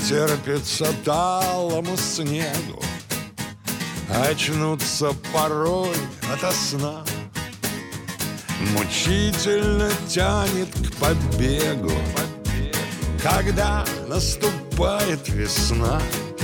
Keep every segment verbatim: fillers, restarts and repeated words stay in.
терпится талому снегу, очнуться порой ото сна. Мучительно тянет к побегу, когда наступает весна.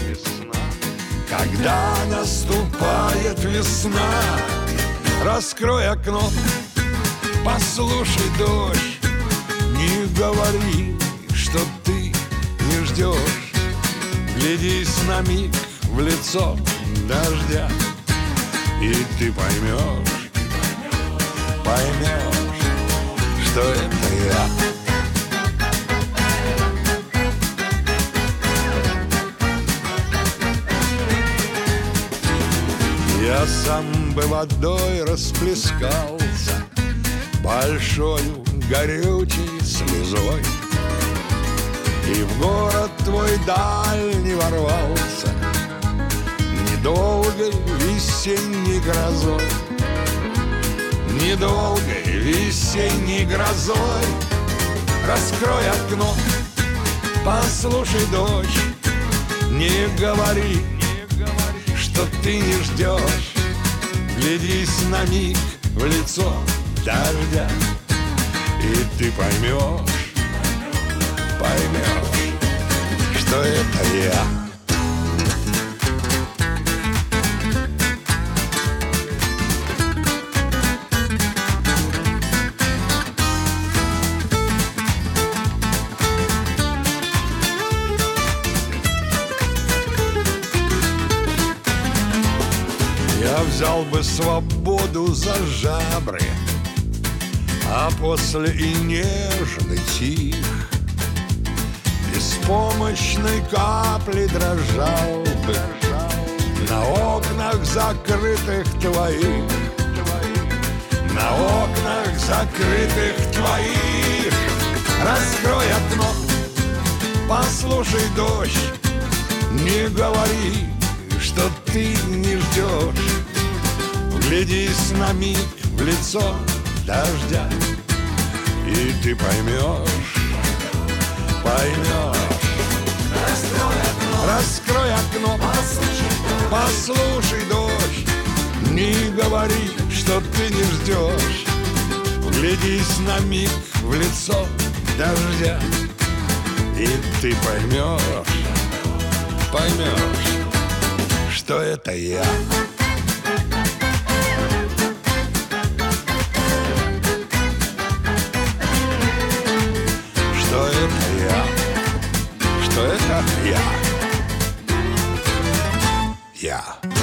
Когда наступает весна, раскрой окно, послушай дождь. Не говори, что ты не ждешь. Глядись на миг в лицо дождя, и ты поймешь, поймешь, что это я. Я сам бы водой расплескался, большою горючей слезой, и в город твой дальний ворвался недолгой весенней грозой. Недолгой весенней грозой. Раскрой окно, послушай дождь. Не говори, что ты не ждешь. Глядись на миг в лицо дождя, и ты поймешь, поймешь, что это я. Я взял бы свободу за жабры, а после и нежный тих беспомощной капли дрожал бы на окнах закрытых твоих, на окнах закрытых твоих. Раскрой окно, послушай дождь. Не говори, что ты не ждешь. Глядись на миг в лицо дождя, и ты поймешь, поймешь. Раскрой окно, раскрой окно, послушай, послушай дождь. Не говори, что ты не ждешь. Глядись на миг в лицо дождя, и ты поймешь, поймешь, что это я. Что это я? Что это я? Я.